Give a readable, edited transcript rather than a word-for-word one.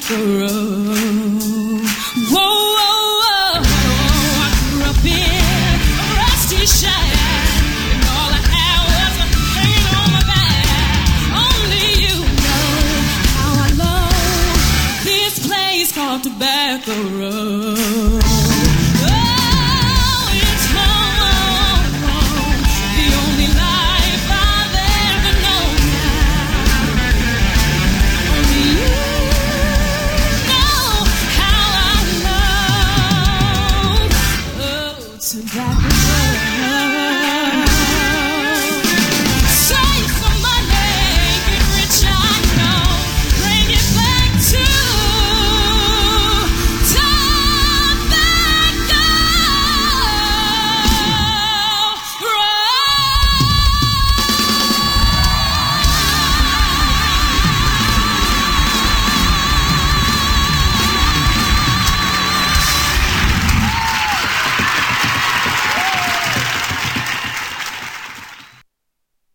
tobacco road. Whoa, whoa, whoa. I grew up in a rusty shack, and all I had was a pain on my back. Only you know how I love this place called Tobacco Road. Tobacco